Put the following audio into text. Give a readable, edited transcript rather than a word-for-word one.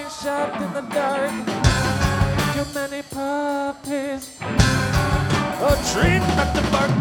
being shot in the dark. Too many puppies. A tree cut the bark